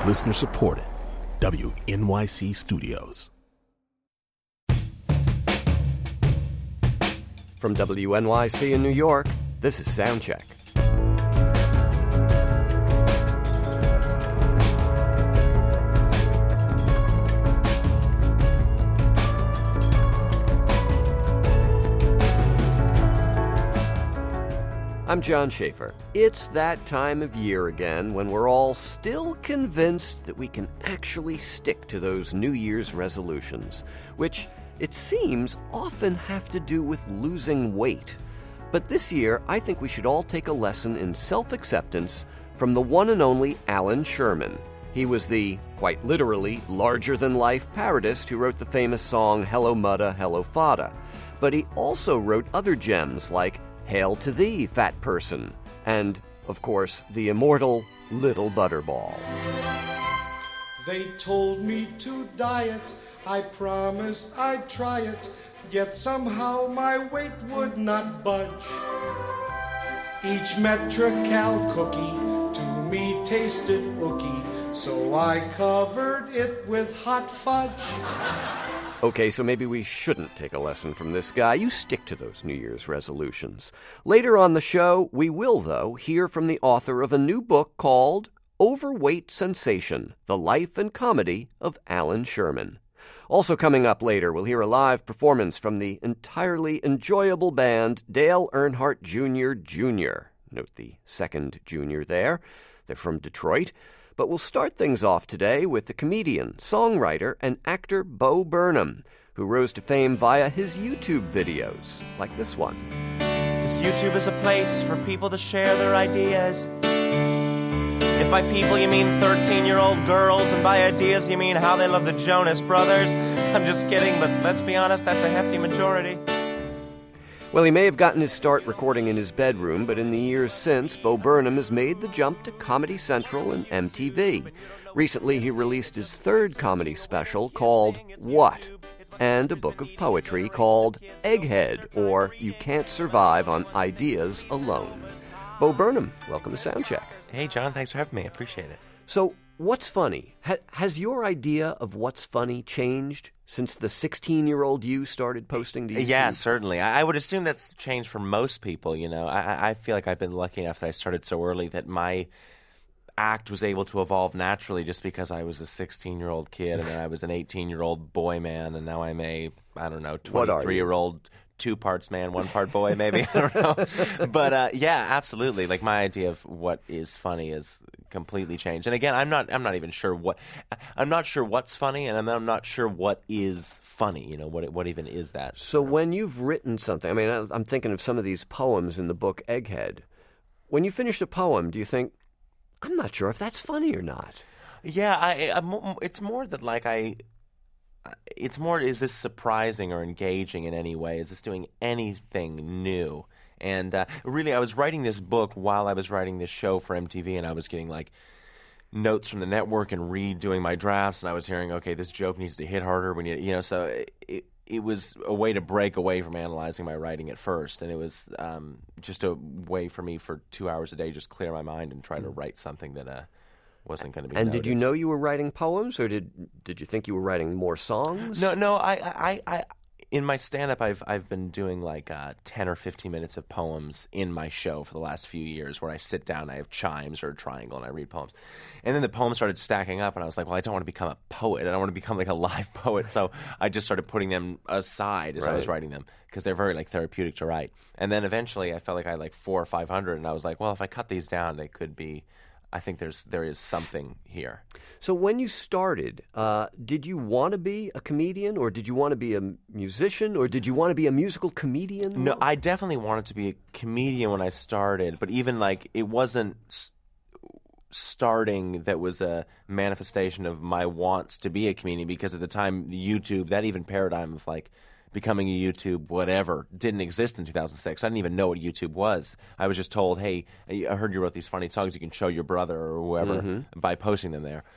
Listener supported. WNYC Studios. From WNYC in New York, this is Soundcheck. I'm John Schaefer. It's that time of year again when we're all still convinced that we can actually stick to those New Year's resolutions, which it seems often have to do with losing weight. But this year, I think we should all take a lesson in self-acceptance from the one and only Allan Sherman. He was the, quite literally, larger-than-life parodist who wrote the famous song Hello Mudda, Hello Fadda. But he also wrote other gems like Hail to Thee, Fat Person, and, of course, the immortal Little Butterball. They told me to diet, I promised I'd try it, yet somehow my weight would not budge. Each Metrical cookie to me tasted ooky, so I covered it with hot fudge. Okay, so maybe we shouldn't take a lesson from this guy. You stick to those New Year's resolutions. Later on the show, we will, though, hear from the author of a new book called Overweight Sensation, The Life and Comedy of Allan Sherman. Also coming up later, we'll hear a live performance from the entirely enjoyable band Dale Earnhardt Jr. Jr. Note the second junior there. They're from Detroit. But we'll start things off today with the comedian, songwriter, and actor Bo Burnham, who rose to fame via his YouTube videos, like this one. Because YouTube is a place for people to share their ideas. If by people you mean 13-year-old girls, and by ideas you mean how they love the Jonas Brothers, I'm just kidding, but let's be honest, that's a hefty majority. Well, he may have gotten his start recording in his bedroom, but in the years since, Bo Burnham has made the jump to Comedy Central and MTV. Recently, he released his third comedy special called What? And a book of poetry called Egghead, or You Can't Survive on Ideas Alone. Bo Burnham, welcome to Soundcheck. Hey, John, thanks for having me. I appreciate it. So, what's funny? Has your idea of what's funny changed since the 16-year-old you started posting to YouTube? Yeah, certainly. I would assume that's changed for most people, you know. I feel like I've been lucky enough that I started so early that my act was able to evolve naturally just because I was a 16-year-old kid and then I was an 18-year-old boy man and now I'm a, 23-year-old two parts man, one part boy, maybe. I don't know. But yeah, absolutely. Like my idea of what is funny is completely changed. And again, I'm not even sure I'm not sure what's funny, and I'm not sure what is funny. You know, what even is that? So when you've written something, I mean, I'm thinking of some of these poems in the book Egghead. When you finish a poem, do you think, I'm not sure if that's funny or not? Yeah, it's more that like it's more, is this surprising or engaging in any way? Is this doing anything new? And really, I was writing this book while I was writing this show for MTV, and I was getting like notes from the network and redoing my drafts, and I was hearing, okay, this joke needs to hit harder. We need, so it was a way to break away from analyzing my writing at first, and it was just a way for me for 2 hours a day just clear my mind and try to write something that wasn't going to be And noticed. did you know you were writing poems, or did you think you were writing more songs? No. I in my stand-up, I've been doing like 10 or 15 minutes of poems in my show for the last few years, where I sit down, I have chimes or a triangle, and I read poems. And then the poems started stacking up, and I was like, well, I don't want to become a poet. I don't want to become like a live poet. So I just started putting them aside as I was writing them, because they're very like therapeutic to write. And then eventually, I felt like I had like 400 or 500, and I was like, well, if I cut these down, they could be. I think there is something here. So when you started, did you want to be a comedian, or did you want to be a musician, or did you want to be a musical comedian? No, I definitely wanted to be a comedian when I started, but even like it wasn't starting that was a manifestation of my wants to be a comedian, because at the time YouTube, that even paradigm of like becoming a YouTube whatever didn't exist in 2006. I didn't even know what YouTube was. I was just told, hey, I heard you wrote these funny songs you can show your brother or whoever by posting them there.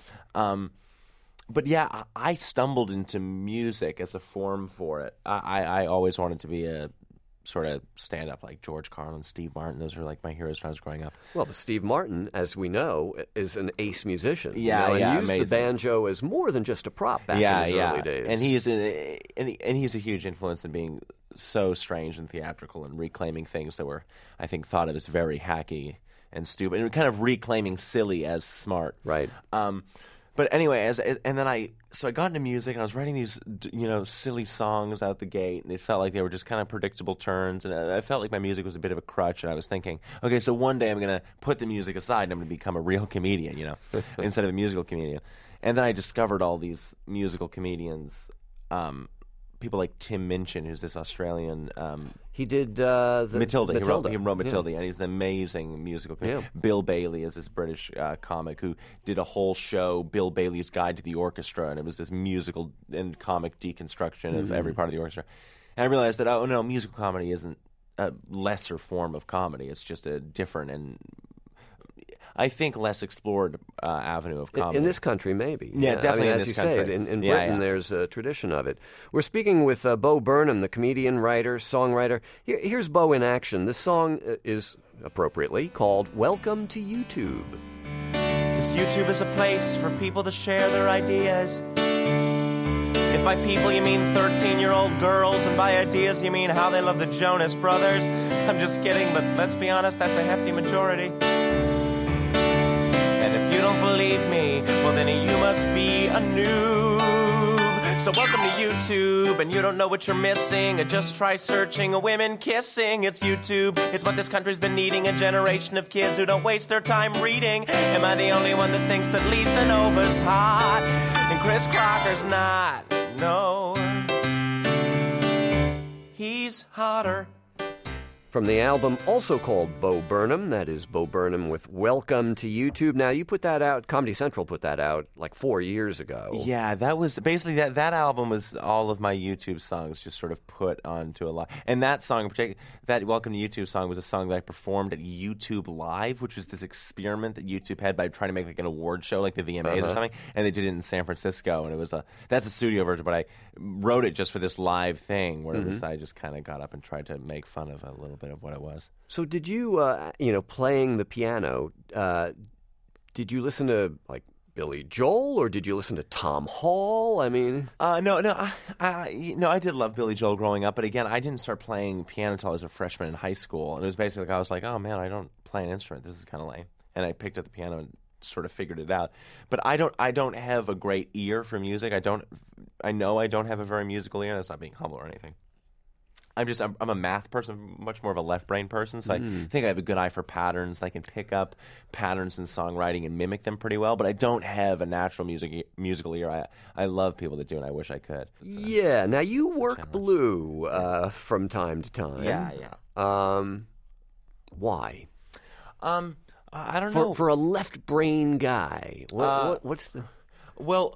But yeah, I stumbled into music as a form for it. I always wanted to be a sort of stand-up, like George Carlin, Steve Martin. Those were like my heroes when I was growing up. Well, but Steve Martin, as we know, is an ace musician. Yeah, and used amazing. the banjo as more than just a prop back in his early days. And he's a huge influence in being so strange and theatrical and reclaiming things that were, I think, thought of as very hacky and stupid, and kind of reclaiming silly as smart. Right. But anyway, so I got into music, and I was writing these, silly songs out the gate, and they felt like they were just kind of predictable turns, and I felt like my music was a bit of a crutch, and I was thinking, okay, so one day I'm going to put the music aside, and I'm going to become a real comedian, instead of a musical comedian. And then I discovered all these musical comedians, people like Tim Minchin, who's this Australian. He did Matilda. He wrote Matilda, yeah. and he's an amazing musical comedian. Yeah. Bill Bailey is this British comic who did a whole show, Bill Bailey's Guide to the Orchestra, and it was this musical and comic deconstruction of every part of the orchestra. And I realized that, oh no, musical comedy isn't a lesser form of comedy. It's just a different and, I think, less explored avenue of comedy. In this country, maybe. Yeah, definitely I mean, in as this you country. say, in Britain, Yeah. there's a tradition of it. We're speaking with Bo Burnham, the comedian, writer, songwriter. Here's Bo in action. This song is, appropriately, called Welcome to YouTube. Because YouTube is a place for people to share their ideas. If by people you mean 13-year-old girls, and by ideas you mean how they love the Jonas Brothers, I'm just kidding, but let's be honest, that's a hefty majority. And if you don't believe me, well then you must be a noob. So welcome to YouTube, and you don't know what you're missing. Just try searching women kissing. It's YouTube. It's what this country's been needing. A generation of kids who don't waste their time reading. Am I the only one that thinks that Lisa Nova's hot and Chris Crocker's not? No, he's hotter. From the album also called Bo Burnham, that is Bo Burnham with Welcome to YouTube. Now, you put that out, Comedy Central put that out like 4 years ago. Yeah, that was basically that album was all of my YouTube songs just sort of put onto a live. And that song in particular, that Welcome to YouTube song, was a song that I performed at YouTube Live, which was this experiment that YouTube had by trying to make like an award show like the VMAs or something, and they did it in San Francisco, and it was that's a studio version, but I wrote it just for this live thing where it was, I just kind of got up and tried to make fun of a little bit of what it was. So did you, playing the piano, did you listen to, like, Billy Joel, or did you listen to Tom Hall? I mean... No, I did love Billy Joel growing up, but again, I didn't start playing piano until I was a freshman in high school, and it was basically like, I was like, oh man, I don't play an instrument, this is kind of lame. And I picked up the piano and sort of figured it out. But I don't have a great ear for music. I know I don't have a very musical ear. That's not being humble or anything. I'm a math person, much more of a left brain person, so I think I have a good eye for patterns. I can pick up patterns in songwriting and mimic them pretty well, but I don't have a natural musical ear. I love people that do, and I wish I could. Yeah. Now, you work blue from time to time. Yeah. Why? I don't know. For a left brain guy, what's the... Well,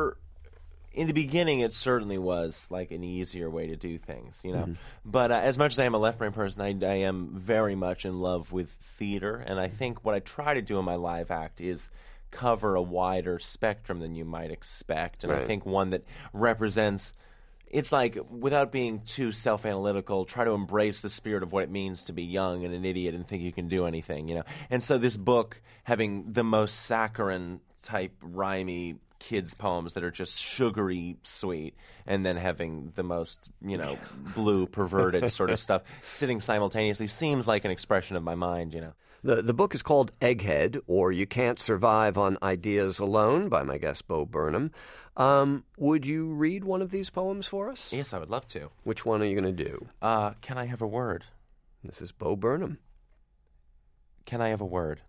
in the beginning, it certainly was like an easier way to do things, But as much as I am a left brain person, I am very much in love with theater, and I think what I try to do in my live act is cover a wider spectrum than you might expect, and I think one that represents. It's like, without being too self-analytical, try to embrace the spirit of what it means to be young and an idiot and think you can do anything, And so this book, having the most saccharine-type, rhymey kids' poems that are just sugary sweet, and then having the most, blue, perverted sort of stuff sitting simultaneously seems like an expression of my mind, The book is called Egghead, or You Can't Survive on Ideas Alone, by my guest Bo Burnham. Would you read one of these poems for us? Yes, I would love to. Which one are you going to do? Can I have a word? This is Bo Burnham. Can I have a word?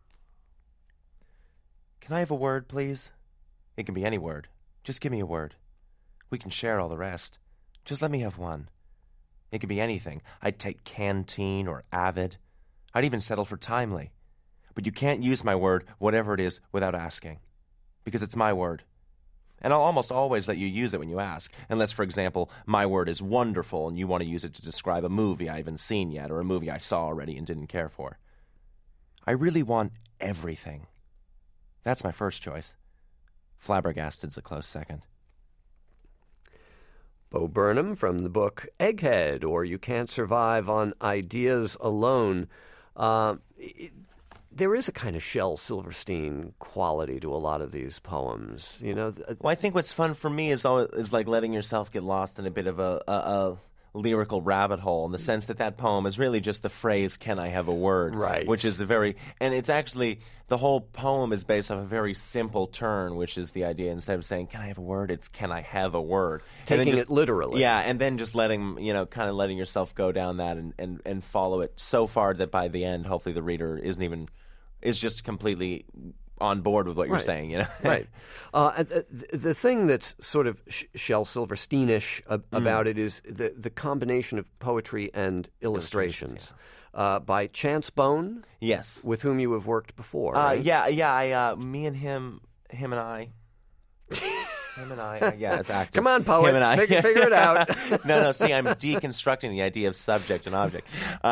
Can I have a word, please? It can be any word. Just give me a word. We can share all the rest. Just let me have one. It could be anything. I'd take Canteen or Avid. I'd even settle for Timely. But you can't use my word, whatever it is, without asking. Because it's my word. And I'll almost always let you use it when you ask. Unless, for example, my word is wonderful and you want to use it to describe a movie I haven't seen yet or a movie I saw already and didn't care for. I really want everything. That's my first choice. Flabbergasted's a close second. Bo Burnham from the book Egghead, or You Can't Survive on Ideas Alone. There is a kind of Shel Silverstein quality to a lot of these poems, you know. Well, I think what's fun for me is like letting yourself get lost in a bit of a lyrical rabbit hole, in the sense that poem is really just the phrase, "Can I have a word?" Right. Which is and it's actually, the whole poem is based off a very simple turn, which is the idea, instead of saying, "Can I have a word?" it's, "Can I have a word?" Taking it literally. Yeah, and then just letting yourself go down that and follow it so far that by the end, hopefully the reader is just completely on board with what you're saying, you know? Right. The thing that's sort of Shel Silversteinish about it is the combination of poetry and illustrations. By Chance Bone, Yes. with whom you have worked before. Right? Me and him and I. Him and I, it's active. Come on, poet, Him and I. figure it out. No, see, I'm deconstructing the idea of subject and object.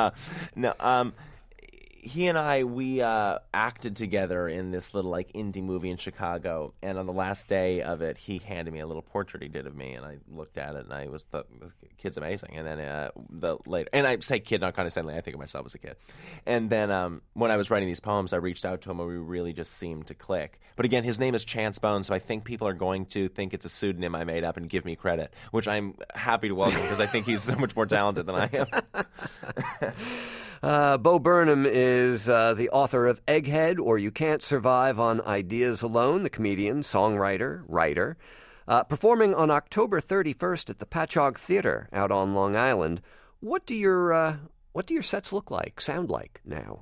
He and I, we acted together in this little indie movie in Chicago, and on the last day of it, he handed me a little portrait he did of me, and I looked at it, and I the kid's amazing. And then later, and I say kid not condescendingly, I think of myself as a kid. And then when I was writing these poems, I reached out to him, and we really just seemed to click. But again, his name is Chance Bone, so I think people are going to think it's a pseudonym I made up and give me credit, which I'm happy to welcome because I think he's so much more talented than I am. Bo Burnham is the author of Egghead, or You Can't Survive on Ideas Alone, the comedian, songwriter, writer. Performing on October 31st at the Patchogue Theater out on Long Island. What do your sets look like, sound like now?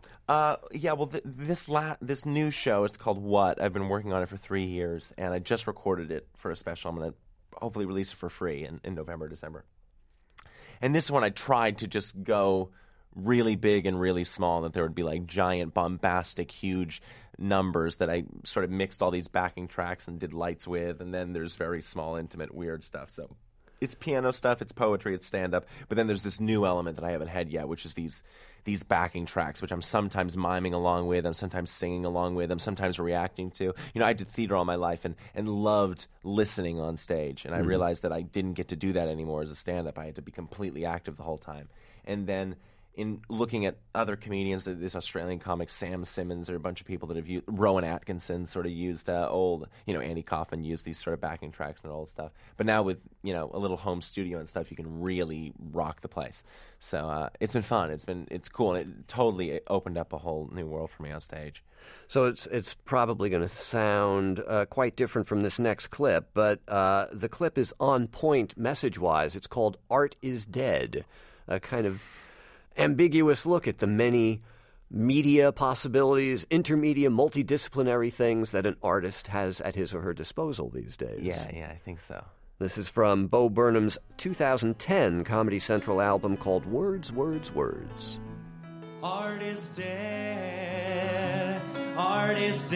This new show is called What? I've been working on it for 3 years, and I just recorded it for a special. I'm going to hopefully release it for free in November, December. And this one I tried to just go really big and really small, that there would be giant, bombastic, huge numbers that I sort of mixed all these backing tracks and did lights with, and then there's very small, intimate, weird stuff. So it's piano stuff, it's poetry, it's stand-up, but then there's this new element that I haven't had yet, which is these backing tracks, which I'm sometimes miming along with, I'm sometimes singing along with, I'm sometimes reacting to. You know, I did theater all my life and loved listening on stage, and I realized that I didn't get to do that anymore as a stand-up. I had to be completely active the whole time. And then in looking at other comedians, this Australian comic Sam Simmons, there are a bunch of people that have used, Rowan Atkinson sort of used old, Andy Kaufman used these sort of backing tracks and old stuff. But now with, a little home studio and stuff, you can really rock the place. So it's been fun. It's cool. And it totally opened up a whole new world for me on stage. So it's probably going to sound quite different from this next clip, but the clip is on point message-wise. It's called Art is Dead, a kind of ambiguous look at the many media possibilities, intermedia, multidisciplinary things that an artist has at his or her disposal these days. Yeah, I think so. This is from Bo Burnham's 2010 Comedy Central album called Words, Words, Words. Art is dead, art is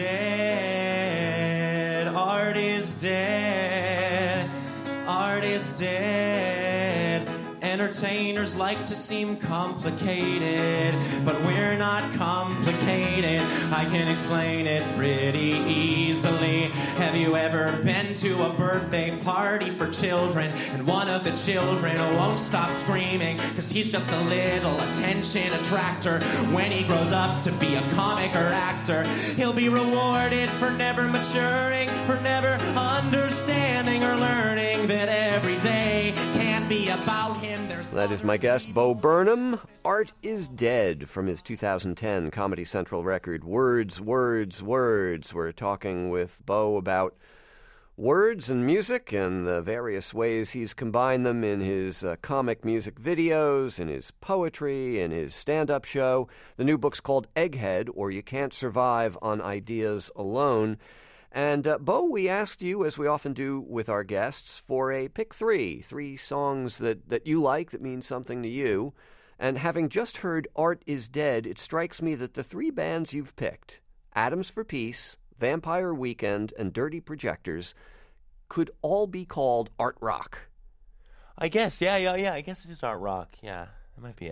dead, art is dead, art is dead. Entertainers like to seem complicated, but we're not complicated. I can explain it pretty easily. Have you ever been to a birthday party for children, and one of the children won't stop screaming because he's just a little attention attractor? When he grows up to be a comic or actor, he'll be rewarded for never maturing, for never understanding or learning that every day can't be about him. That is my guest, Bo Burnham. Art is Dead from his 2010 Comedy Central record, Words, Words, Words. We're talking with Bo about words and music and the various ways he's combined them in his comic music videos, in his poetry, in his stand-up show. The new book's called Egghead, or You Can't Survive on Ideas Alone. And, Bo, we asked you, as we often do with our guests, for a pick three songs that you like, that mean something to you. And having just heard Art is Dead, it strikes me that the three bands you've picked, Atoms for Peace, Vampire Weekend, and Dirty Projectors, could all be called art rock. I guess, yeah. I guess it is art rock, yeah. That might be it.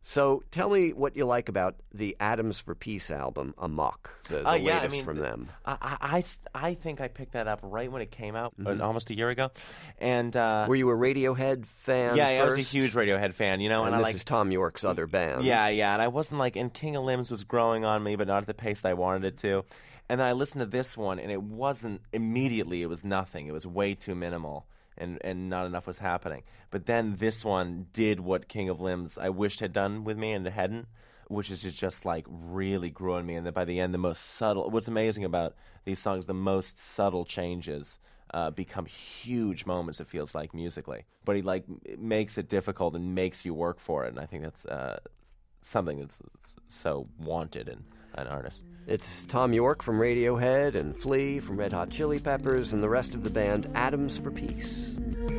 So tell me what you like about the Atoms for Peace album, Amok, the latest from them. I think I picked that up right when it came out, almost a year ago. And were you a Radiohead fan? Yeah, first? I was a huge Radiohead fan. And this is Tom York's other band. Yeah, and I wasn't and King of Limbs was growing on me, but not at the pace that I wanted it to. And then I listened to this one, and it wasn't immediately. It was nothing. It was way too minimal. And not enough was happening. But then this one did what King of Limbs I wished had done with me and it hadn't, which is just really grew on me. And then by the end, the most subtle. What's amazing about these songs, the most subtle changes become huge moments. It feels like musically, but he makes it difficult and makes you work for it. And I think that's something that's so wanted in an artist. It's Tom York from Radiohead and Flea from Red Hot Chili Peppers and the rest of the band Atoms for Peace.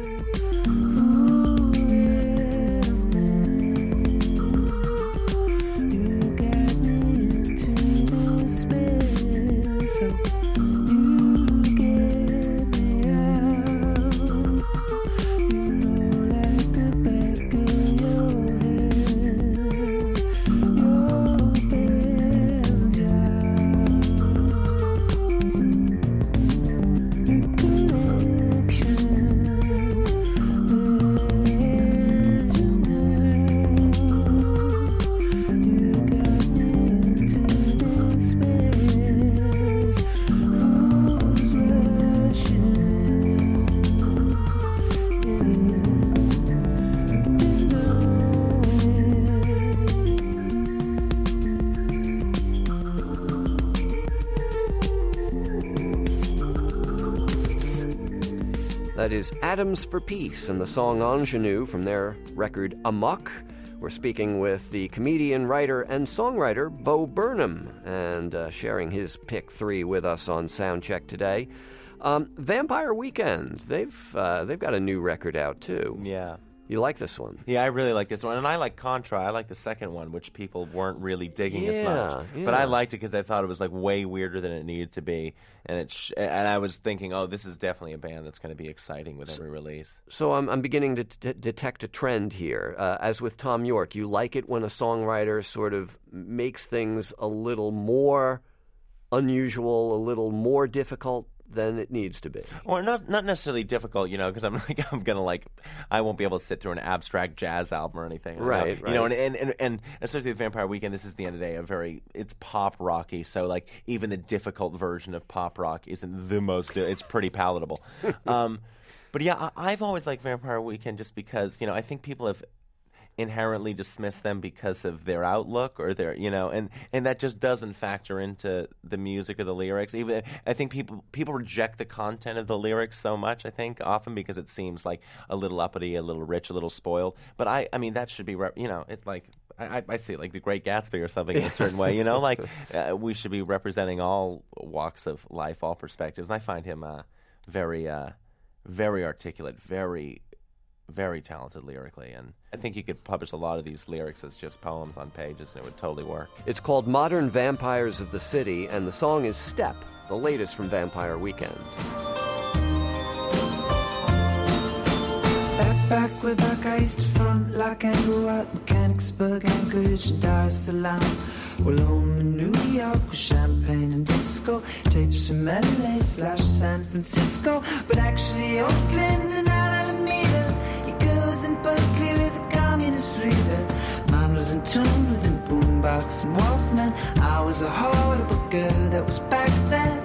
That is Atoms for Peace and the song Ingenue from their record Amok. We're speaking with the comedian, writer, and songwriter Bo Burnham, and sharing his pick 3 with us on Soundcheck today. Vampire Weekend, they've got a new record out too. Yeah. You like this one? Yeah, I really like this one. And I like Contra. I like the second one, which people weren't really digging as much. Yeah. But I liked it because I thought it was way weirder than it needed to be. And and I was thinking, this is definitely a band that's going to be exciting with every release. So I'm beginning to detect a trend here. As with Tom York, you like it when a songwriter sort of makes things a little more unusual, a little more difficult than it needs to be. Or not necessarily difficult, because I won't be able to sit through an abstract jazz album or anything. Right. And especially with Vampire Weekend, this is the end of the day it's pop rocky, so even the difficult version of pop rock isn't the most. It's pretty palatable. But yeah, I've always liked Vampire Weekend just because I think people have inherently dismiss them because of their outlook or their, and that just doesn't factor into the music or the lyrics. Even I think people reject the content of the lyrics so much, I think, often because it seems like a little uppity, a little rich, a little spoiled. But I mean, that should be, I see it like The Great Gatsby or something in a certain way, we should be representing all walks of life, all perspectives. And I find him very articulate, very, very talented lyrically, and I think you could publish a lot of these lyrics as just poems on pages, and it would totally work. It's called Modern Vampires of the City, and the song is Step, the latest from Vampire Weekend. Back, way back, I used to front like Angle at Mechanicsburg, Anchorage, and Dar es Salaam. Well, home in New York with champagne and disco, tapes from LA/San Francisco, but actually Oakland and Alameda. Your girls in Berkeley with a communist reader. Mine was in tune with a boombox and Walkman. I was a horrible girl that was back then.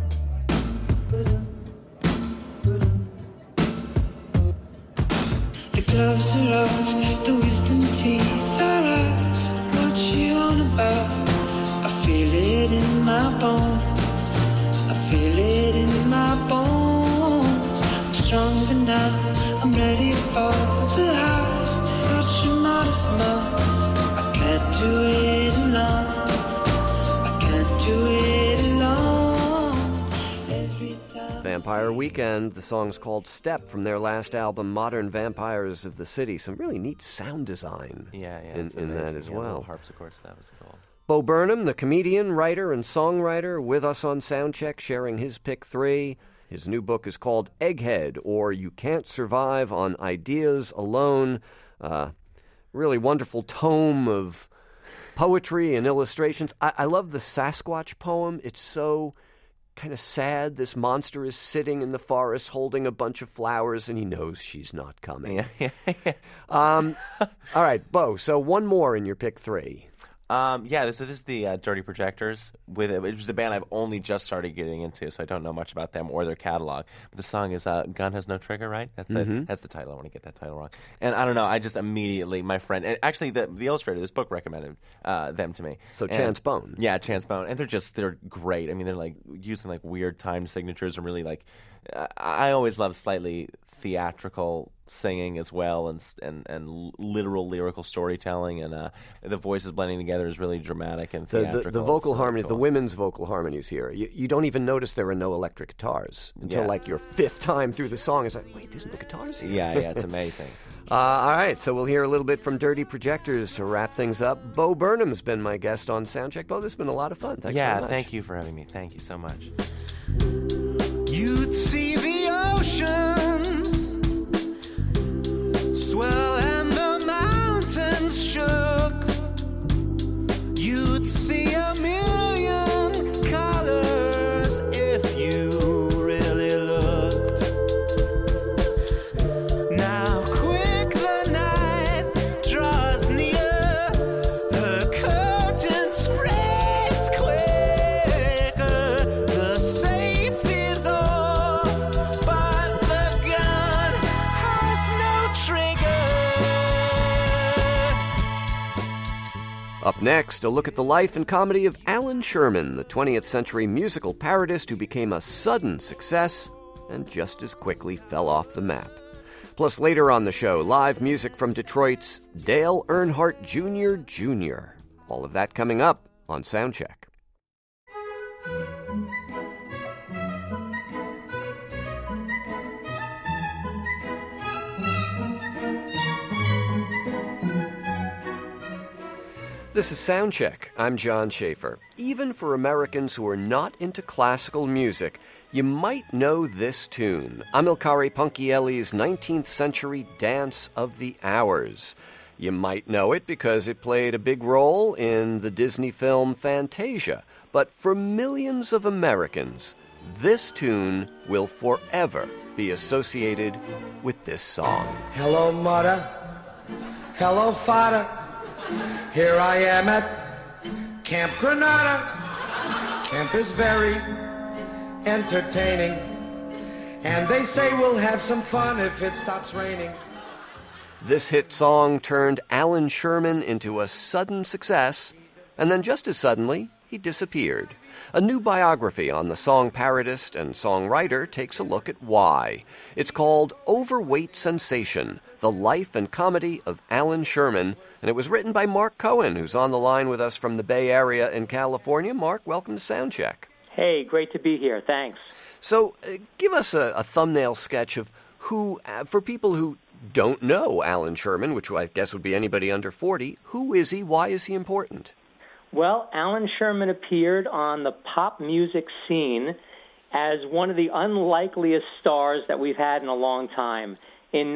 Gloves are off, the wisdom teeth are out. What you on about? I feel it in my bones. I feel it in my bones. I'm stronger now, I'm ready for the high. Such a modest mouth. I can't do it alone. I can't do it alone. Every time Vampire Weekend, the song's called Step from their last album, Modern Vampires of the City. Some really neat sound design in that as well. Harpsichord stuff is cool. Bo Burnham, the comedian, writer, and songwriter, with us on Soundcheck, sharing his pick 3. His new book is called Egghead, or You Can't Survive on Ideas Alone. really wonderful tome of poetry and illustrations. I love the Sasquatch poem. It's so kind of sad. This monster is sitting in the forest holding a bunch of flowers, and he knows she's not coming. All right, Bo, so one more in your pick 3. This is the Dirty Projectors, which is a band I've only just started getting into, so I don't know much about them or their catalog. But the song is "Gun Has No Trigger," right? That's the title. I want to get that title wrong. And I don't know. I just immediately, my friend, and actually the illustrator of this book recommended them to me. So Chance Bone. Yeah, Chance Bone, and they're great. I mean, they're like using like weird timed signatures and really like. I always love slightly theatrical singing as well, and literal lyrical storytelling, and the voices blending together is really dramatic and theatrical. The vocal harmonies, the women's vocal harmonies here, you don't even notice there are no electric guitars until like your 5th time through the song. It's like, wait, there's no guitars here. Yeah, it's amazing. All right, so we'll hear a little bit from Dirty Projectors to wrap things up. Bo Burnham's been my guest on Soundcheck. Bo, this has been a lot of fun. Thanks very much. Thank you for having me. Thank you so much. You'd see the oceans swell and the mountains shook. You'd see a million colors if you really looked. Now quick the night draws near, her curtain spreads quicker, the safe is off, but the gun has no trigger. Up next, a look at the life and comedy of Alan Sherman, the 20th century musical parodist who became a sudden success and just as quickly fell off the map. Plus, later on the show, live music from Detroit's Dale Earnhardt Jr. Jr. All of that coming up on Soundcheck. This is Soundcheck. I'm John Schaefer. Even for Americans who are not into classical music, you might know this tune, Amilcare Ponchielli's 19th century Dance of the Hours. You might know it because it played a big role in the Disney film Fantasia. But for millions of Americans, this tune will forever be associated with this song. Hello, mother. Hello, father. Here I am at Camp Granada. Camp is very entertaining, and they say we'll have some fun if it stops raining. This hit song turned Alan Sherman into a sudden success, and then just as suddenly, he disappeared. A new biography on the song parodist and songwriter takes a look at why. It's called Overweight Sensation, The Life and Comedy of Alan Sherman, and it was written by Mark Cohen, who's on the line with us from the Bay Area in California. Mark, welcome to Soundcheck. Hey, great to be here. Thanks. So give us a thumbnail sketch of who, for people who don't know Alan Sherman, which I guess would be anybody under 40, who is he? Why is he important? Well, Alan Sherman appeared on the pop music scene as one of the unlikeliest stars that we've had in a long time. In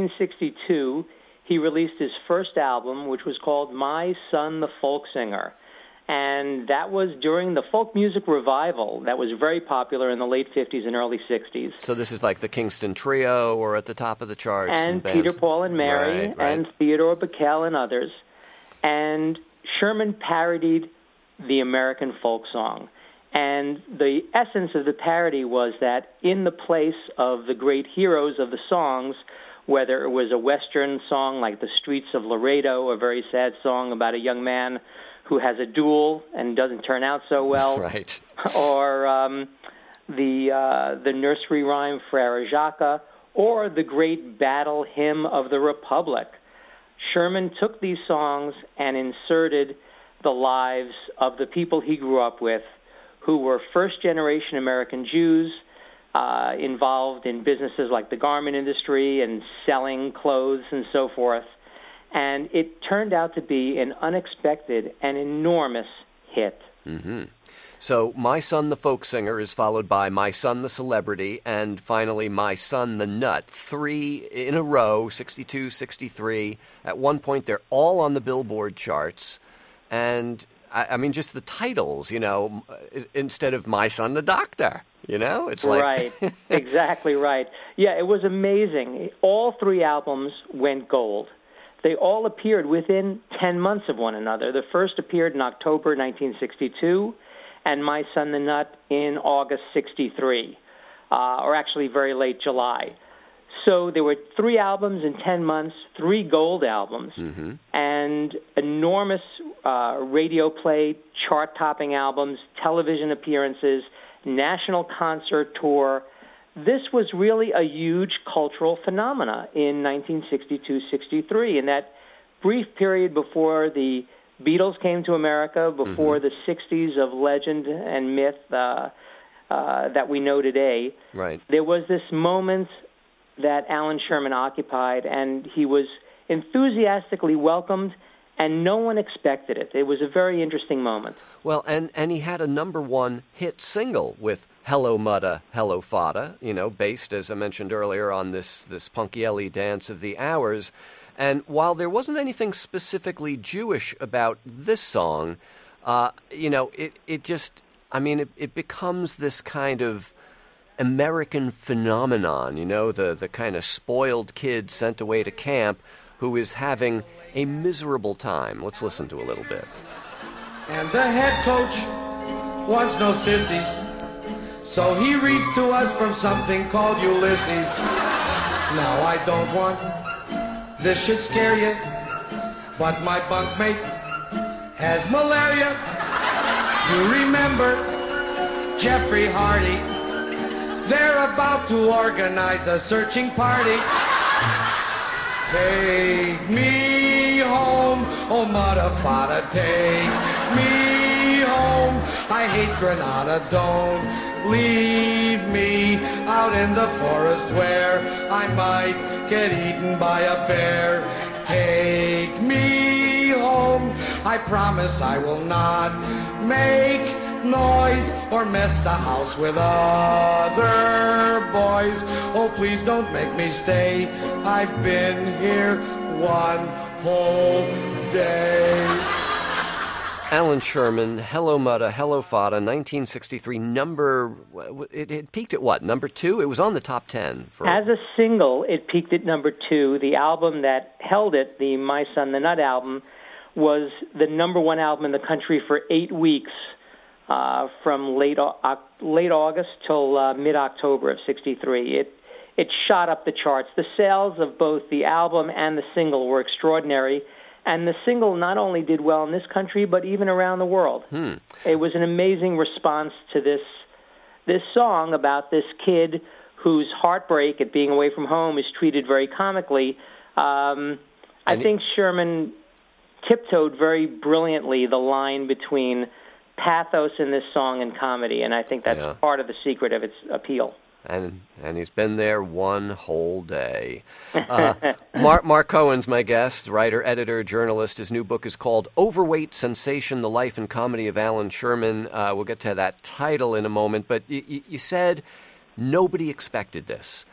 1962, he released his first album, which was called My Son the Folk Singer. And that was during the folk music revival that was very popular in the late 50s and early 60s. So this is like the Kingston Trio or at the top of the charts. And Peter, Paul, and Mary, right. and Theodore Bickel and others. And Sherman parodied the American folk song. And the essence of the parody was that in the place of the great heroes of the songs, whether it was a Western song like The Streets of Laredo, a very sad song about a young man who has a duel and doesn't turn out so well, right, or the nursery rhyme Frere Jacques, or the great battle hymn of the Republic. Sherman took these songs and inserted the lives of the people he grew up with, who were first-generation American Jews, involved in businesses like the garment industry and selling clothes and so forth. And it turned out to be an unexpected and enormous hit. So My Son the Folk Singer is followed by My Son the Celebrity, and finally My Son the Nut. 3 in a row, 62, 63. At one point, they're all on the Billboard charts. And, I mean, just the titles, instead of My Son the Doctor, It's like... Right, exactly right. Yeah, it was amazing. All 3 albums went gold. They all appeared within 10 months of one another. The first appeared in October 1962, and My Son the Nut in August 63, or actually very late July. So there were 3 albums in 10 months, 3 gold albums, and enormous radio play, chart-topping albums, television appearances, national concert tour. This was really a huge cultural phenomena in 1962-63, in that brief period before the Beatles came to America, before the 60s of legend and myth that we know today. Right. There was this moment that Alan Sherman occupied, and he was enthusiastically welcomed, and no one expected it. It was a very interesting moment. Well, and he had a #1 hit single with Hello Mudda, Hello Fada, based, as I mentioned earlier, on this Punkyelli Dance of the Hours. And while there wasn't anything specifically Jewish about this song, it becomes this kind of American phenomenon, the kind of spoiled kid sent away to camp who is having a miserable time. Let's listen to a little bit. And the head coach wants no sissies, so he reads to us from something called Ulysses. Now I don't want this should scare you, but my bunkmate has malaria. You remember Jeffrey Hardy? They're about to organize a searching party. Take me home, oh mudda fada, take me home. I hate Granada, don't leave me out in the forest where I might get eaten by a bear. Take me home, I promise I will not make noise or mess the house with other boys. Oh, please don't make me stay. I've been here one whole day. Alan Sherman, Hello Mudda, Hello Fada, 1963, it peaked at what, #2? It was on the top 10. As a single, it peaked at #2. The album that held it, the My Son the Nut album, was the #1 album in the country for 8 weeks, from late August till mid-October of 63. It shot up the charts. The sales of both the album and the single were extraordinary. And the single not only did well in this country, but even around the world. It was an amazing response to this song about this kid whose heartbreak at being away from home is treated very comically. I think Sherman tiptoed very brilliantly the line between pathos in this song and comedy, and I think that's part of the secret of its appeal. And he's been there one whole day. Mark Cohen's my guest, writer, editor, journalist. His new book is called Overweight Sensation, The Life and Comedy of Alan Sherman. We'll get to that title in a moment. But you said nobody expected this.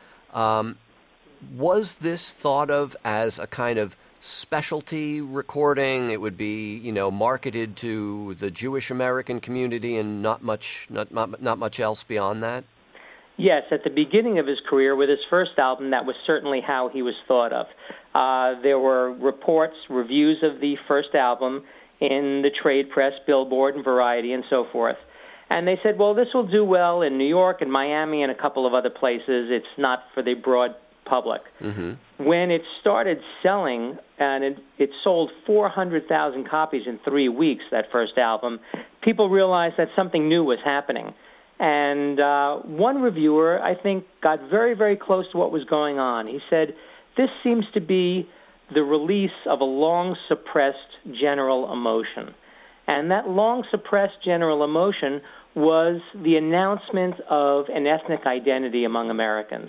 Was this thought of as a kind of specialty recording? It would be, marketed to the Jewish American community and not much else beyond that? Yes, at the beginning of his career with his first album, that was certainly how he was thought of. There were reports, reviews of the first album in the trade press, Billboard and Variety and so forth. And they said, well, this will do well in New York and Miami and a couple of other places. It's not for the broad public. When it started selling, and it sold 400,000 copies in 3 weeks, that first album, people realized that something new was happening. And one reviewer, I think, got very, very close to what was going on. He said, this seems to be the release of a long-suppressed general emotion. And that long-suppressed general emotion was the announcement of an ethnic identity among Americans.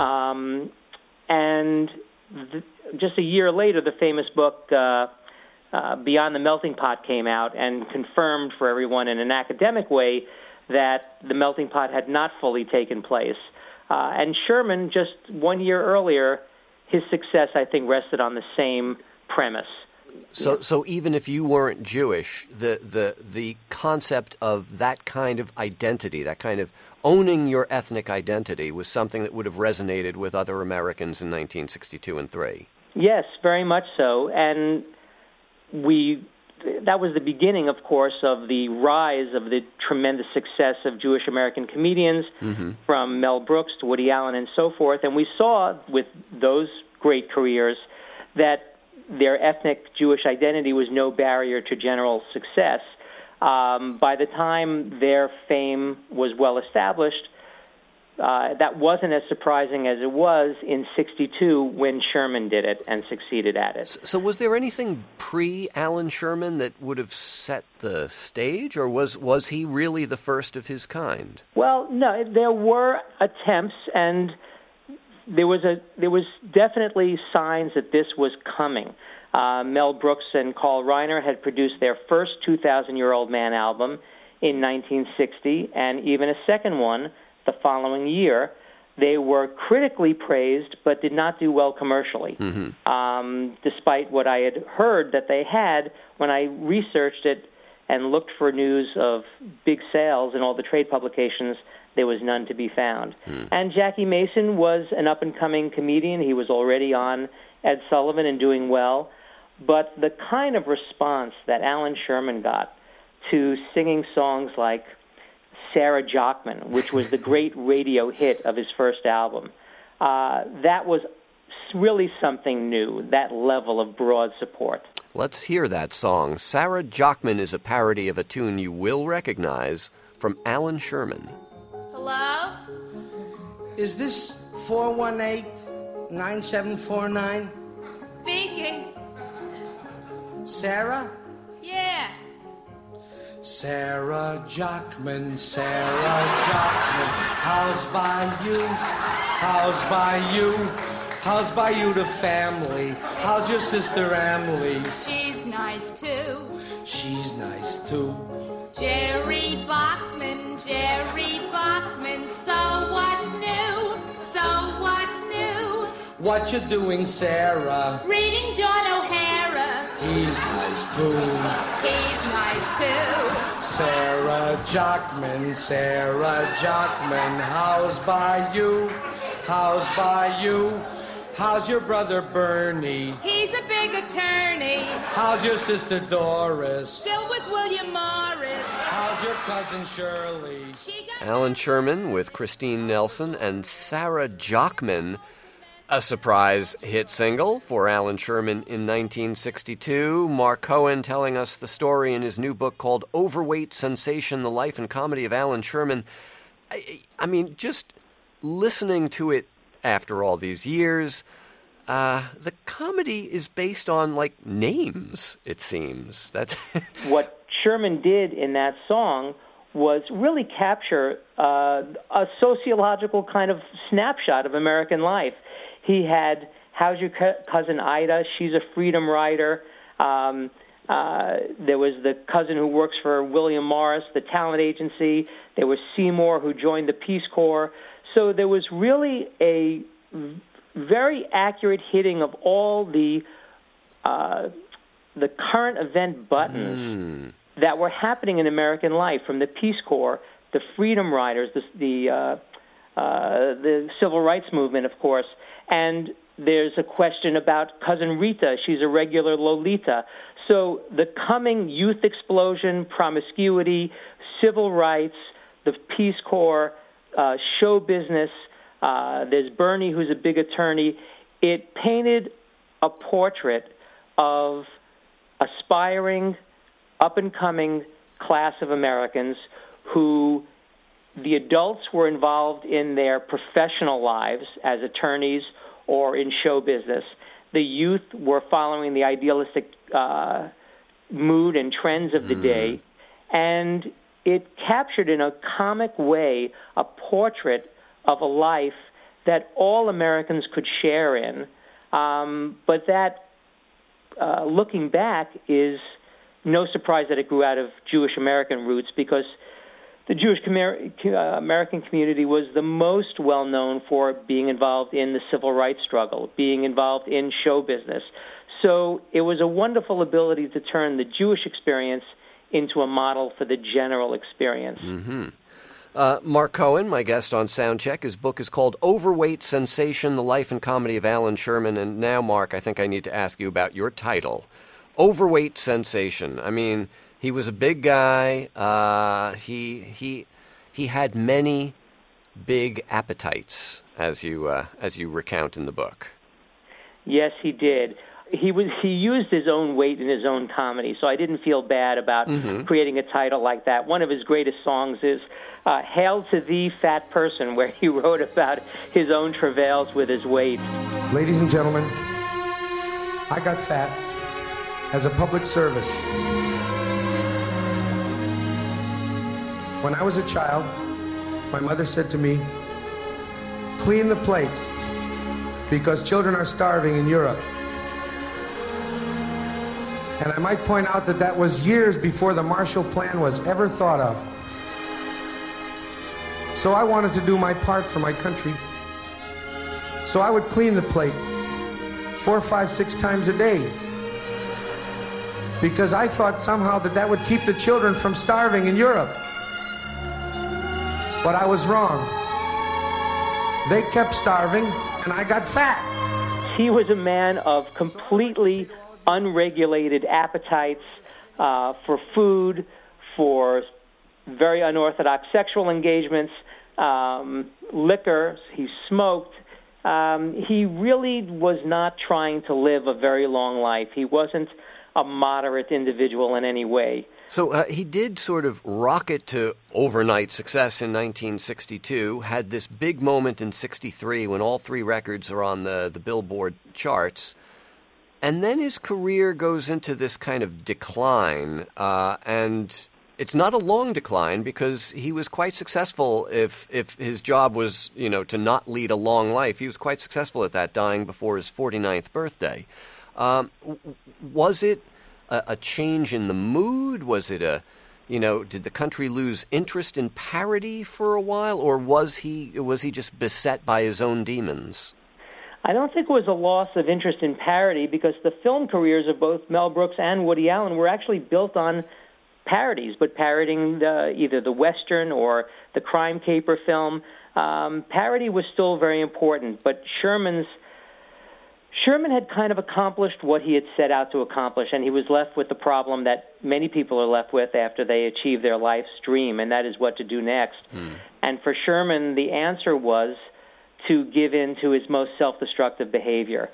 And just a year later, the famous book, Beyond the Melting Pot came out and confirmed for everyone in an academic way that the melting pot had not fully taken place. And Sherman, just 1 year earlier, his success, I think, rested on the same premise. So even if you weren't Jewish, the concept of that kind of identity, that kind of owning your ethnic identity, was something that would have resonated with other Americans in 1962 and 3. Yes, very much so. And that was the beginning, of course, of the rise of the tremendous success of Jewish American comedians, from Mel Brooks to Woody Allen and so forth. And we saw with those great careers that their ethnic Jewish identity was no barrier to general success. By the time their fame was well established, that wasn't as surprising as it was in '62 when Sherman did it and succeeded at it. So was there anything pre-Alan Sherman that would have set the stage, or was he really the first of his kind? Well, no, there were attempts, and there was definitely signs that this was coming. Mel Brooks and Carl Reiner had produced their first 2,000-Year-Old Man album in 1960, and even a second one the following year. They were critically praised, but did not do well commercially, despite what I had heard that they had. When I researched it and looked for news of big sales in all the trade publications, there was none to be found. And Jackie Mason was an up-and-coming comedian. He was already on Ed Sullivan and doing well. But the kind of response that Alan Sherman got to singing songs like Sarah Jockman, which was the great radio hit of his first album, that was really something new, that level of broad support. Let's hear that song. Sarah Jockman is a parody of a tune you will recognize from Alan Sherman. Hello? Is this 418-9749? Speaking. Sarah? Yeah. Sarah Jockman, how's by you? How's by you? How's by you the family? How's your sister Emily? She's nice too. She's nice too. Jerry Bachman, so what's new? So what's new? What you doing, Sarah? Reading John O'Hara. He's nice too. He's nice too. Sarah Jockman, how's by you? How's by you? How's your brother Bernie? He's a big attorney. How's your sister Doris? Still with William Morris. How's your cousin Shirley? Alan Sherman with Christine Nelson and Sarah Jockman, a surprise hit single for Alan Sherman in 1962. Mark Cohen telling us the story in his new book called Overweight Sensation, The Life and Comedy of Alan Sherman. I mean, just listening to it after all these years, the comedy is based on, like, names, it seems. That's What Sherman did in that song was really capture a sociological kind of snapshot of American life. He had, how's your cousin Ida? She's a freedom rider. There was the cousin who works for William Morris, the talent agency. There was Seymour, who joined the Peace Corps. So there was really a very accurate hitting of all the current event buttons that were happening in American life, from the Peace Corps, the Freedom Riders, the Civil Rights Movement, of course. And there's a question about Cousin Rita. She's a regular Lolita. So the coming youth explosion, promiscuity, civil rights, the Peace Corps, show business, there's Bernie, who's a big attorney. It painted a portrait of aspiring, up-and-coming class of Americans who the adults were involved in their professional lives as attorneys or in show business. The youth were following the idealistic mood and trends of the day, and it captured in a comic way a portrait of a life that all Americans could share in, but that looking back, is no surprise that it grew out of Jewish American roots, because the Jewish American community was the most well-known for being involved in the civil rights struggle, being involved in show business. So it was a wonderful ability to turn the Jewish experience into a model for the general experience. Mm-hmm. Mark Cohen, my guest on Soundcheck, his book is called Overweight Sensation, The Life and Comedy of Alan Sherman. And now, Mark, I think I need to ask you about your title, Overweight Sensation. I mean, he was a big guy. He had many big appetites, as you recount in the book. Yes, he did. He used his own weight in his own comedy, so I didn't feel bad about creating a title like that. One of his greatest songs is Hail to Thee, Fat Person, where he wrote about his own travails with his weight. Ladies and gentlemen, I got fat as a public service. When I was a child, my mother said to me, clean the plate, because children are starving in Europe. And I might point out that that was years before the Marshall Plan was ever thought of. So I wanted to do my part for my country. So I would clean the plate 4, 5, 6 times a day, because I thought somehow that would keep the children from starving in Europe. But I was wrong. They kept starving, and I got fat. He was a man of completely unregulated appetites for food, for very unorthodox sexual engagements, liquor. He smoked. He really was not trying to live a very long life. He wasn't a moderate individual in any way. So he did sort of rocket to overnight success in 1962, had this big moment in 63 when all 3 records are on the Billboard charts. And then his career goes into this kind of decline, and it's not a long decline because he was quite successful. If his job was, to not lead a long life, he was quite successful at that, dying before his 49th birthday. Was it a change in the mood? Was it did the country lose interest in parody for a while, or was he just beset by his own demons? I don't think it was a loss of interest in parody, because the film careers of both Mel Brooks and Woody Allen were actually built on parodies, but parodying either the Western or the crime caper film. Parody was still very important, but Sherman had kind of accomplished what he had set out to accomplish, and he was left with the problem that many people are left with after they achieve their life's dream, and that is what to do next. And for Sherman, the answer was to give in to his most self-destructive behavior.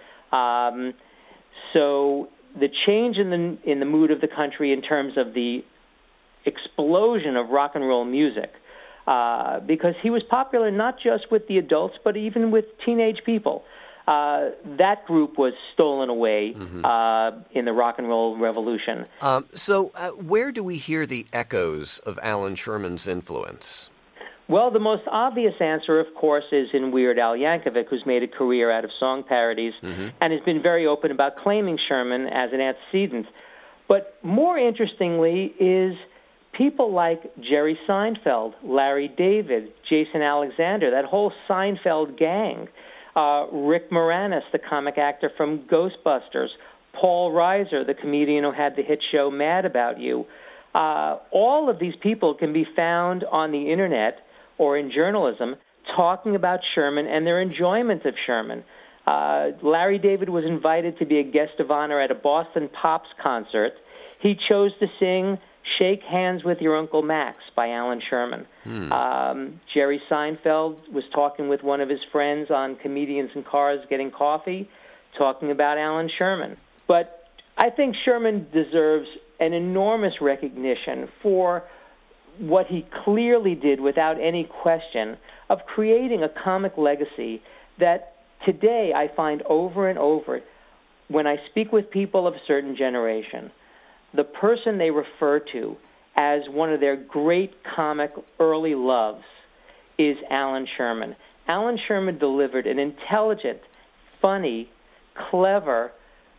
So the change in the mood of the country in terms of the explosion of rock and roll music, because he was popular not just with the adults, but even with teenage people. That group was stolen away in the rock and roll revolution. So where do we hear the echoes of Alan Sherman's influence? Well, the most obvious answer, of course, is in Weird Al Yankovic, who's made a career out of song parodies and has been very open about claiming Sherman as an antecedent. But more interestingly is people like Jerry Seinfeld, Larry David, Jason Alexander, that whole Seinfeld gang, Rick Moranis, the comic actor from Ghostbusters, Paul Reiser, the comedian who had the hit show Mad About You. All of these people can be found on the Internet or in journalism talking about Sherman and their enjoyment of Sherman. Larry David was invited to be a guest of honor at a Boston Pops concert. He chose to sing Shake Hands with Your Uncle Max by Alan Sherman. Jerry Seinfeld was talking with one of his friends on Comedians in Cars Getting Coffee, talking about Alan Sherman. But I think Sherman deserves an enormous recognition for what he clearly did without any question of creating a comic legacy that today I find over and over when I speak with people of a certain generation. The person they refer to as one of their great comic early loves is Alan Sherman. Alan Sherman delivered an intelligent, funny, clever,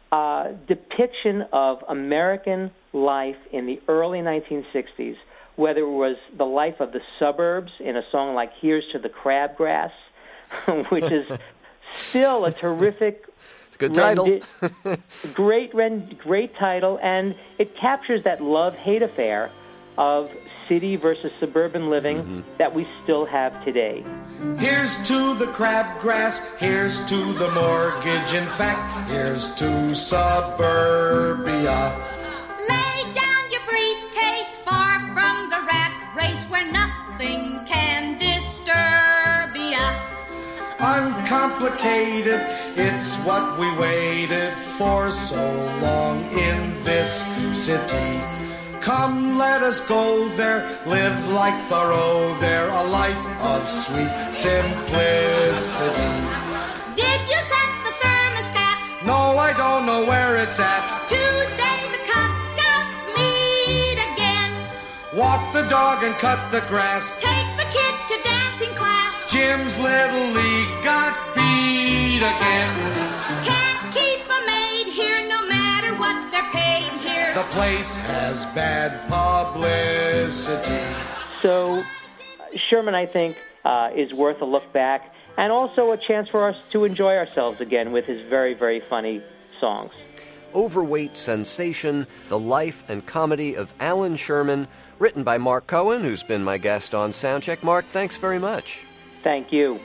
depiction of American life in the early 1960s, whether it was the life of the suburbs in a song like Here's to the Crabgrass, which is still a terrific good title. Great title, and it captures that love-hate affair of city versus suburban living that we still have today. Here's to the crabgrass, here's to the mortgage. In fact, here's to suburbia. Lay down your briefcase far from the rat race where nothing can disturb ya. Uncomplicated, it's what we waited for so long in this city. Come, let us go there, live like Thoreau there, a life of sweet simplicity. Did you set the thermostat? No, I don't know where it's at. Tuesday the Cub Scouts meet again. Walk the dog and cut the grass. Take the kids to dancing class. Jim's Little League got beat again. Can't keep a maid here no matter what they're paid here. The place has bad publicity. So Sherman, I think, is worth a look back, and also a chance for us to enjoy ourselves again with his very, very funny songs. Overweight Sensation, The Life and Comedy of Alan Sherman, written by Mark Cohen, who's been my guest on Soundcheck. Mark, thanks very much. Thank you.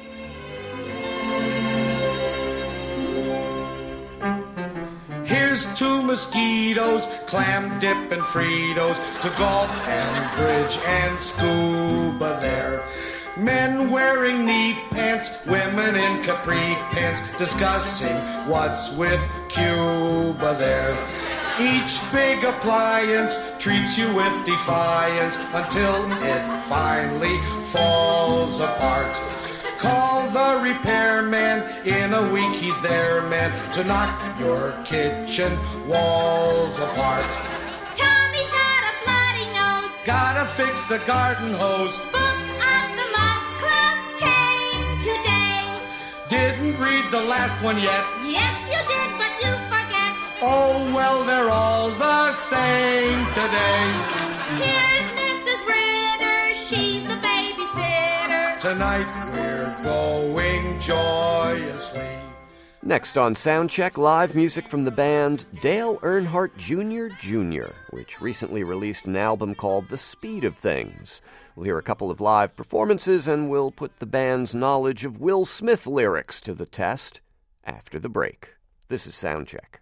Here's to mosquitoes, clam dip and Fritos, to golf and bridge and scuba there. Men wearing knee pants, women in capri pants, discussing what's with Cuba there. Each big appliance treats you with defiance until it finally falls apart. Call the repairman, in a week he's there, man, to knock your kitchen walls apart. Tommy's got a bloody nose. Gotta fix the garden hose. Book of the month club came today. Didn't read the last one yet. Yes, you did, but you forget. Oh, well, they're all the same today. Here's Mrs. Ritter, she's the babysitter. Tonight we're going joyously. Next on Soundcheck, live music from the band Dale Earnhardt Jr., which recently released an album called The Speed of Things. We'll hear a couple of live performances, and we'll put the band's knowledge of Will Smith lyrics to the test after the break. This is Soundcheck.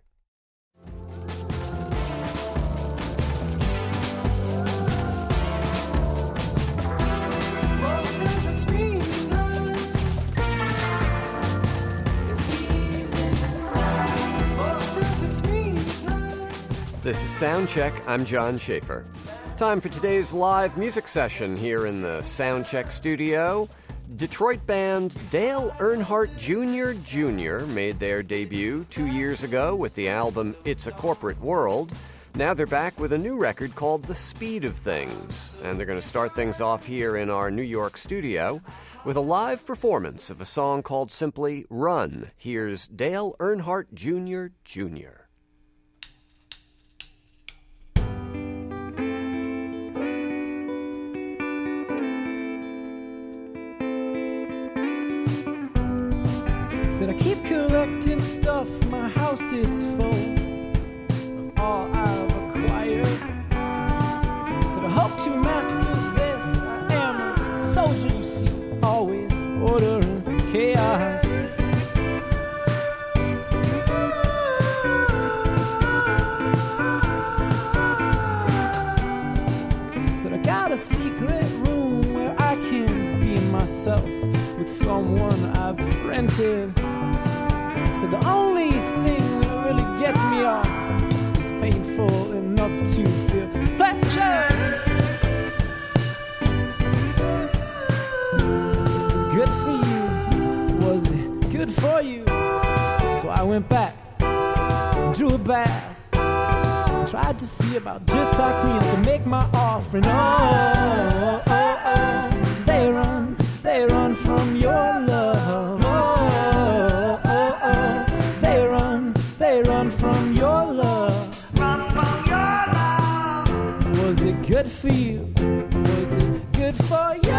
This is Soundcheck. I'm John Schaefer. Time for today's live music session here in the Soundcheck studio. Detroit band Dale Earnhardt Jr. made their debut 2 years ago with the album It's a Corporate World. Now they're back with a new record called The Speed of Things, and they're going to start things off here in our New York studio with a live performance of a song called simply Run. Here's Dale Earnhardt Jr. Said I keep collecting stuff, my house is full of all I've acquired. Said I hope to master this, I am a soldier, you see, always order and chaos. Said I got a secret room where I can be myself with someone I've rented. So the only thing that really gets me off is painful enough to feel pleasure. It was good for you, was it good for you? So I went back, drew a bath, tried to see about just how clean I could make my offering. Oh, they run from your love. They run from your for you? Was it good for you?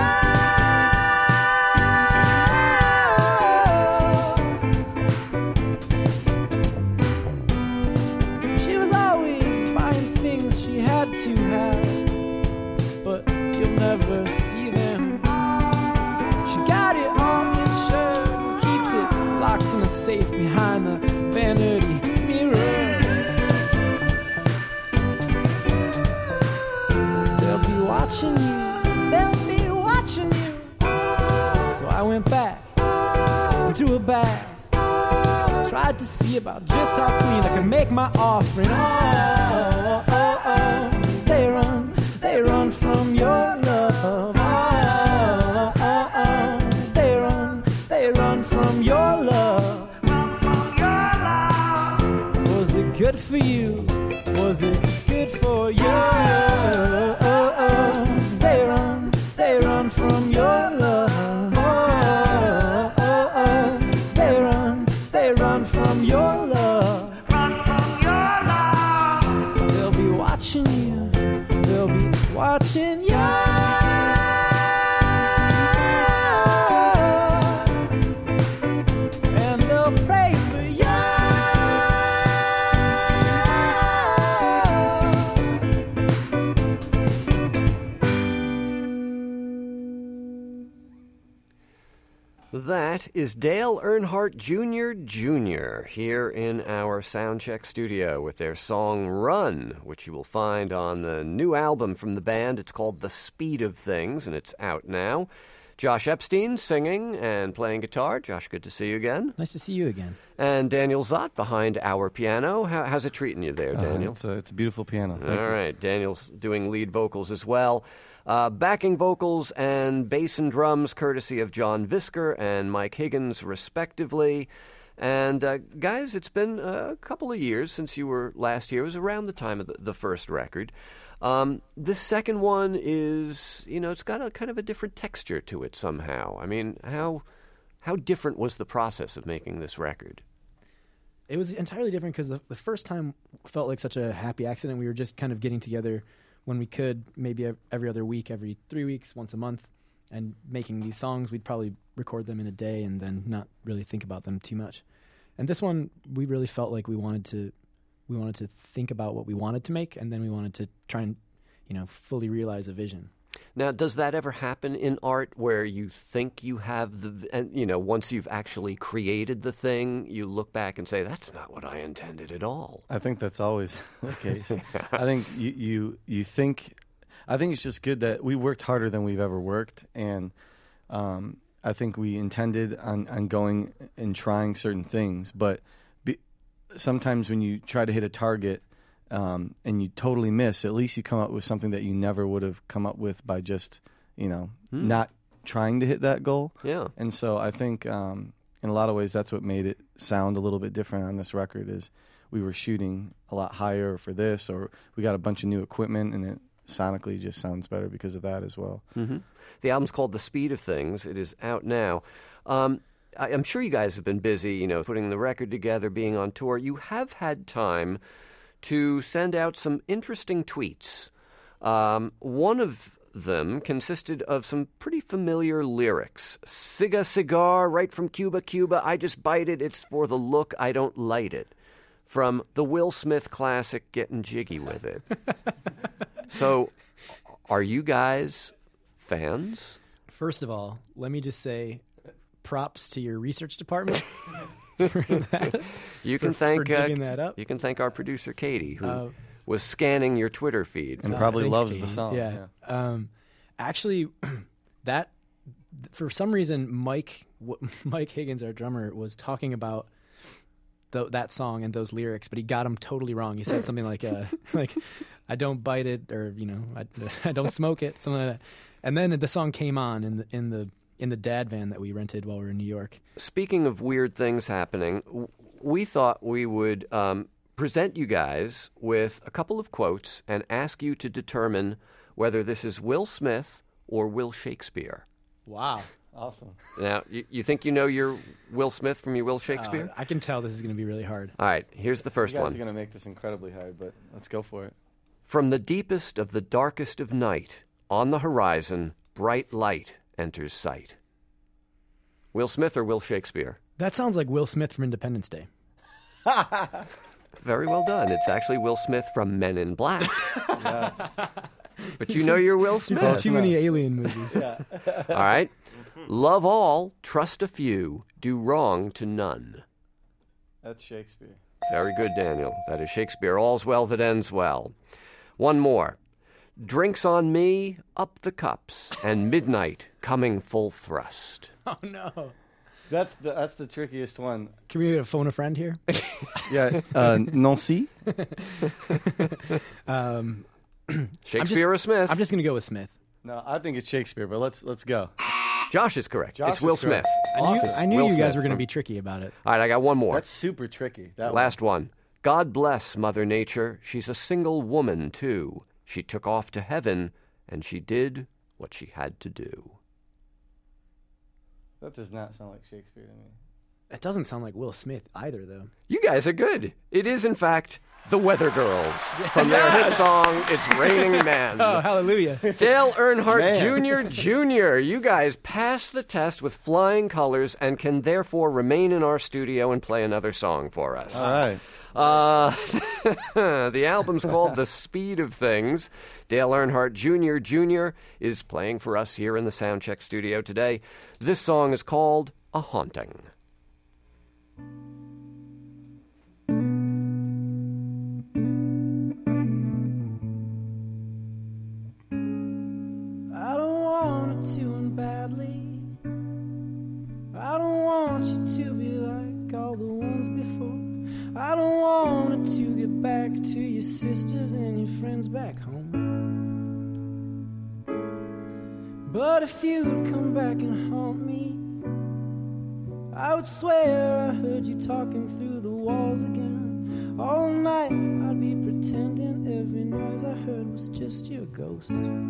She was always buying things she had to have, but you'll never see them. She got it all insured and keeps it locked in a safe behind the vanity mirror. They'll be watching you, they'll be watching you. So I went back into a bath, tried to see about just how clean I could make my offering. Oh, oh, oh, they run from your love. Oh, oh, oh, they run from your love. Was it good for you? Was it good for you? Oh, oh, they run from your love. Oh, oh, oh, they run from your love. They'll be watching you. They'll be watching you. And they'll pray for you. That is Dale Earnhardt Jr. here in our Soundcheck studio with their song Run, which you will find on the new album from the band. It's called The Speed of Things, and it's out now. Josh Epstein singing and playing guitar. Josh, good to see you again. Nice to see you again. And Daniel Zott behind our piano. How's it treating you there, Daniel? It's a beautiful piano. All right. Daniel's doing lead vocals as well. Backing vocals and bass and drums courtesy of John Visker and Mike Higgins, respectively. And, guys, it's been a couple of years since you were last here. It was around the time of the first record. This second one is, it's got a kind of a different texture to it somehow. I mean, how different was the process of making this record? It was entirely different because the first time felt like such a happy accident. We were just kind of getting together when we could, maybe every other week, every 3 weeks, once a month, and making these songs. We'd probably record them in a day and then not really think about them too much. And this one, we really felt like we wanted to think about what we wanted to make, and then we wanted to try and, fully realize a vision. Now, does that ever happen in art where you think you have once you've actually created the thing, you look back and say, that's not what I intended at all? I think that's always the case. I think you think, I think it's just good that we worked harder than we've ever worked, and I think we intended on going and trying certain things, but sometimes when you try to hit a target and you totally miss, at least you come up with something that you never would have come up with by just, not trying to hit that goal. Yeah. And so I think in a lot of ways that's what made it sound a little bit different on this record is we were shooting a lot higher for this, or we got a bunch of new equipment, and it sonically just sounds better because of that as well. Mm-hmm. The album's called The Speed of Things. It is out now. I'm sure you guys have been busy, putting the record together, being on tour. You have had time to send out some interesting tweets. One of them consisted of some pretty familiar lyrics. Ciga cigar, right from Cuba, Cuba, I just bite it, it's for the look, I don't light it. From the Will Smith classic, Getting Jiggy With It. So, are you guys fans? First of all, let me just say props to your research department. You can thank digging that up. You can thank our producer Katie, who was scanning your Twitter feed and probably thanks, loves Katie. the song. Yeah. Actually, that for some reason, Mike Higgins, our drummer, was talking about that song and those lyrics, but he got them totally wrong. He said something like "I don't bite it," or I don't smoke it," something like that. And then the song came on in the dad van that we rented while we were in New York. Speaking of weird things happening, we thought we would present you guys with a couple of quotes and ask you to determine whether this is Will Smith or Will Shakespeare. Wow. Awesome. Now, you think you know your Will Smith from your Will Shakespeare? I can tell this is going to be really hard. All right, here's the first you guys one. are going to make this incredibly hard, but let's go for it. From the deepest of the darkest of night, on the horizon, bright light enters sight. Will Smith or Will Shakespeare? That sounds like Will Smith from Independence Day. Very well done. It's actually Will Smith from Men in Black. Yes. But you know you're Will He's Smith. seen too many alien movies. Yeah. All right. Love all, trust a few, do wrong to none. That's Shakespeare. Very good, Daniel. That is Shakespeare. All's well that ends well. One more. Drinks on me, up the cups, and midnight coming full thrust. Oh, no. That's the trickiest one. Can we phone a friend here? Yeah, Nancy? Shakespeare or Smith? I'm just going to go with Smith. No, I think it's Shakespeare, but let's go. Josh is correct. Josh it's Will is correct. Smith. I knew Will you guys Smith were going to from- be tricky about it. All right, I got one more. That's super tricky. That Last one. God bless Mother Nature. She's a single woman, too. She took off to heaven, and she did what she had to do. That does not sound like Shakespeare to me. That doesn't sound like Will Smith either, though. You guys are good. It is, in fact, the Weather Girls from their hit song, It's Raining Men. Oh, hallelujah. Dale Earnhardt Man. Jr., you guys passed the test with flying colors and can therefore remain in our studio and play another song for us. All right. The album's called The Speed of Things. Dale Earnhardt Jr. is playing for us here in the Soundcheck studio today. This song is called A Haunting. I don't want it to end badly. I don't want you to be like all the ones before. I don't want it to get back to your sisters and your friends back home. But if you'd come back and haunt me, I would swear I heard you talking through the walls again. All night I'd be pretending every noise I heard was just your ghost.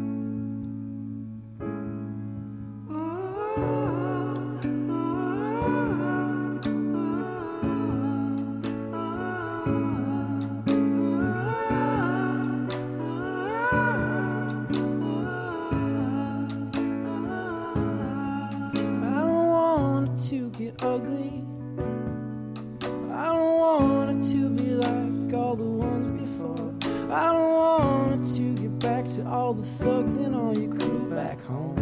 Ugly. I don't want it to be like all the ones before. I don't want it to get back to all the thugs and all your crew back home.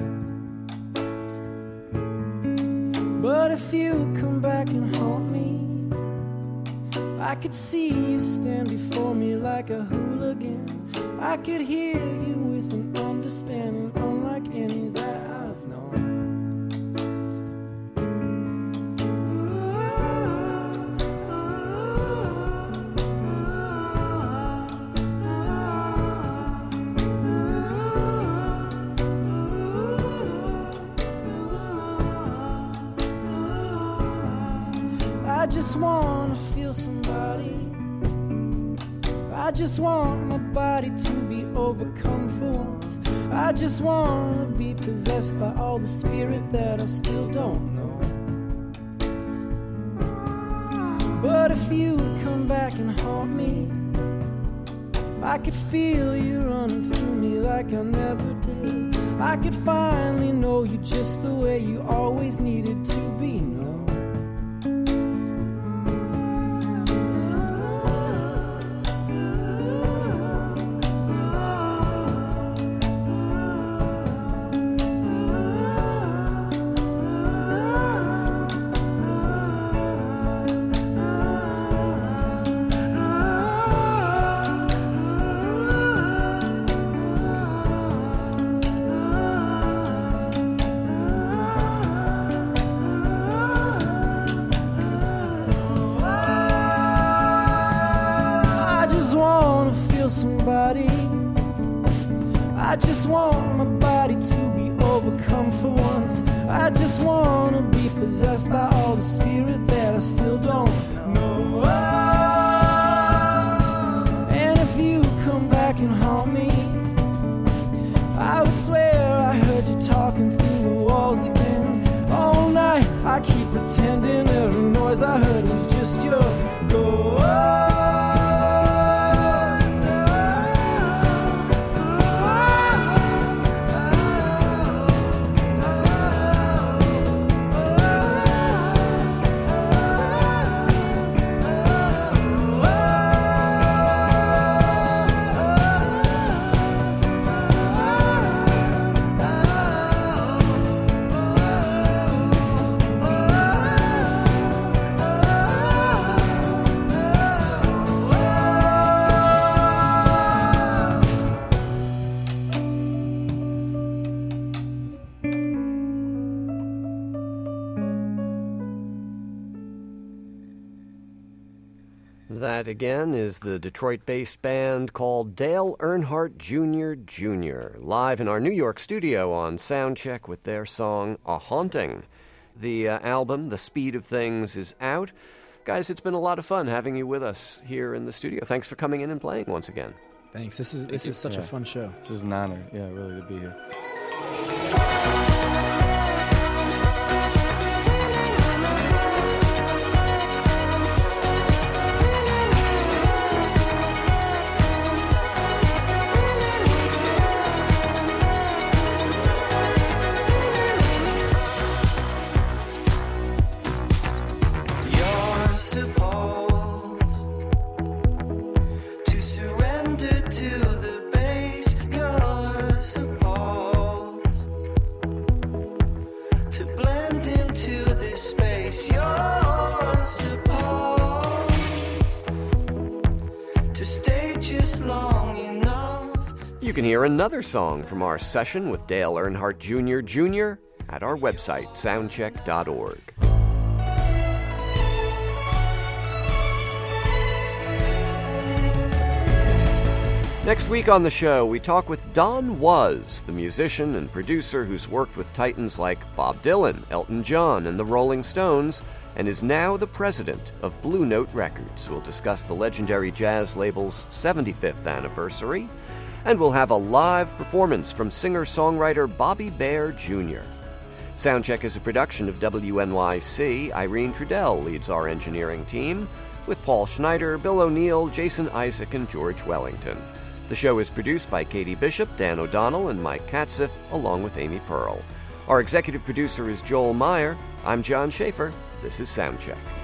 But if you come back and haunt me, I could see you stand before me like a hooligan. I could hear you with an understanding unlike any that I've known. I just wanna feel somebody. I just want my body to be overcome for once. I just wanna be possessed by all the spirit that I still don't know. But if you come back and haunt me, I could feel you running through me like I never did. I could finally know you just the way you always needed to be known. Somebody, I just want my body to be overcome for once. I just want to be possessed by all the spirit that I still don't know. And if you come back and haunt me, I would swear I heard you talking through the walls again. All night I keep pretending every noise I heard was just your ghost. That, again, is the Detroit-based band called Dale Earnhardt Jr. Jr., live in our New York studio on Soundcheck with their song, A Haunting. The album, The Speed of Things, is out. Guys, it's been a lot of fun having you with us here in the studio. Thanks for coming in and playing once again. Thanks. This is such a fun show. This is an honor, really, to be here. You can hear another song from our session with Dale Earnhardt Jr. Jr. at our website, soundcheck.org. Next week on the show, we talk with Don Was, the musician and producer who's worked with titans like Bob Dylan, Elton John, and the Rolling Stones, and is now the president of Blue Note Records. We'll discuss the legendary jazz label's 75th anniversary, and we'll have a live performance from singer-songwriter Bobby Bare Jr. Soundcheck is a production of WNYC. Irene Trudell leads our engineering team, with Paul Schneider, Bill O'Neill, Jason Isaac, and George Wellington. The show is produced by Katie Bishop, Dan O'Donnell, and Mike Katziff, along with Amy Pearl. Our executive producer is Joel Meyer. I'm John Schaefer. This is Soundcheck.